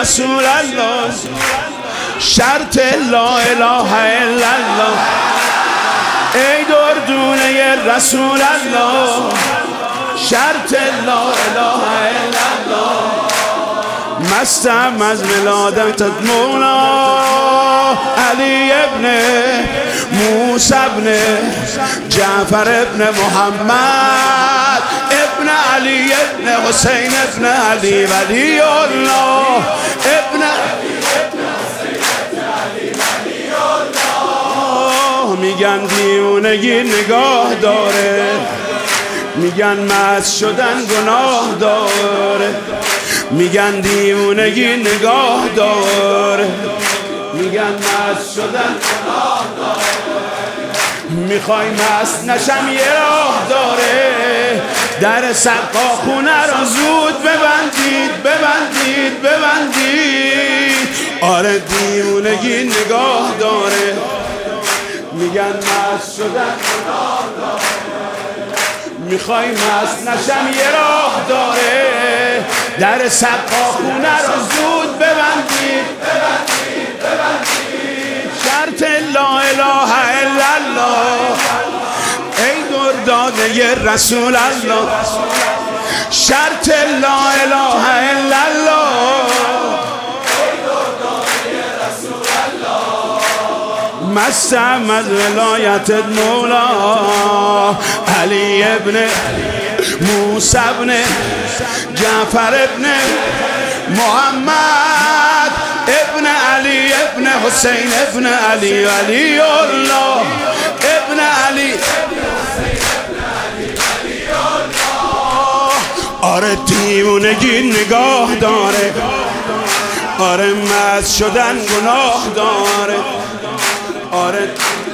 رسول الله، شرط لا اله الا الله. ای دردونه رسول الله، شرط لا اله الا الله. مستم از ولادت مولا علی ابن موسی ابن جعفر ابن محمد ابن علی ابن حسین ابن علی ولی الله ابن میگن دیوونگی نگاه داره، میگن مست شدن گناه داره، میگن دیوونگی نگاه داره، میگن مست شدن گناه داره. میخوای مست نشم یه راه داره، در سقا خونه رو زود ببندید ببندید ببندید. آره دیوونگی نگاه داره، میگن مست شدن گناه داره. میخوای مست نشم یه راه داره، در سقا خونه رو زود ببندید ببندید ببندید. شرط لا اله الا الله، ای درداده رسول الله، شرط لا اله الا الله. مستم از ولایت مولا علی ابن موسی ابن جعفر ابن محمد ابن علی ابن حسین ابن علی ولی الله ابن علی. آره دیوونگی نگاه داره، آره مست شدن گناه داره. آره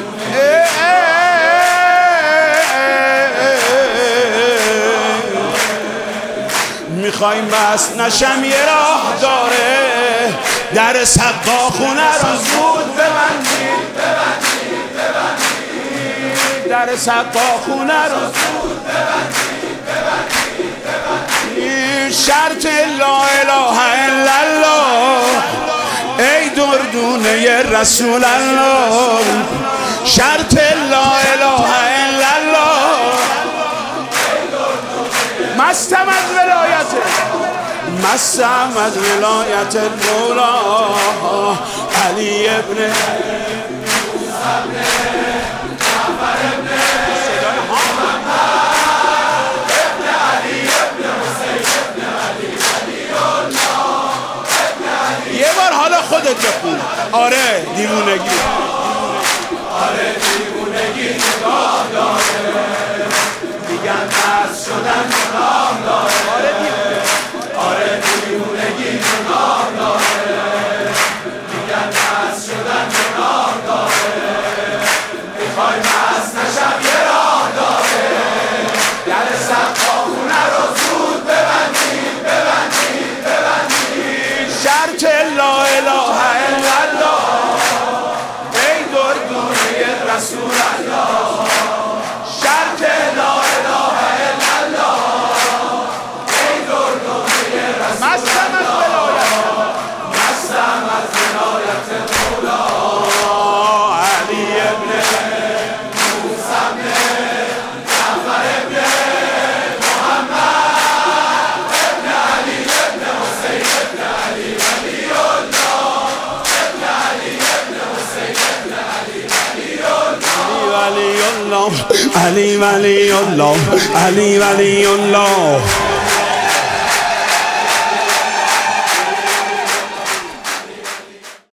میخوای مست نشم یه راه داره، در سقا خونه رو زود ببندید ببندید ببندید. در سقا خونه رو زود ببندید ببندید ببندید. شرط لا اله الا الله، ای دردونه رسول الله، شرط لا اله الا الله. مستم از ولایت، مستم از ولایت مولا علی ابن خودت بخون. آره دیوونگی، آره دیوونگی نگاه داره، میگن مست شدن گناه داره. آره دیوونگی نگاه داره، میگن مست شدن گناه داره. میخوای مست نشم یه راه داره، در سقا خونه رو زود ببندید ببندید ببندید. شرط لا اله الا الله، ای دردونه رسول الله، شرط لا اله الا الله، ای دردونه رسول الله. مستم از ولایت، مستم از ولایت مولا علی ابن موسی ابن جعفر ابن محمد ابن علی ابن حسین ابن علی ولی الله ابن علی ابن حسین ابن علی ولی الله علی ولی الله علی ولی الله.